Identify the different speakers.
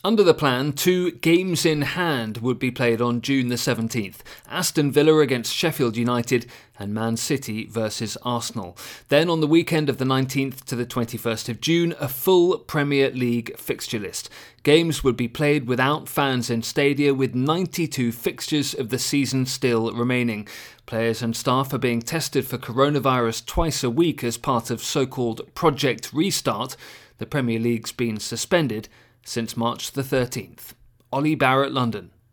Speaker 1: Under the plan, 2 games in hand would be played on June the 17th. Aston Villa against Sheffield United and Man City versus Arsenal. Then on the weekend of the 19th to the 21st of June, a full Premier League fixture list. Games would be played without fans in stadia, with 92 fixtures of the season still remaining. Players and staff are being tested for coronavirus twice a week as part of so-called Project Restart. The Premier League's been suspended since March the 13th. Ollie Barrett, London.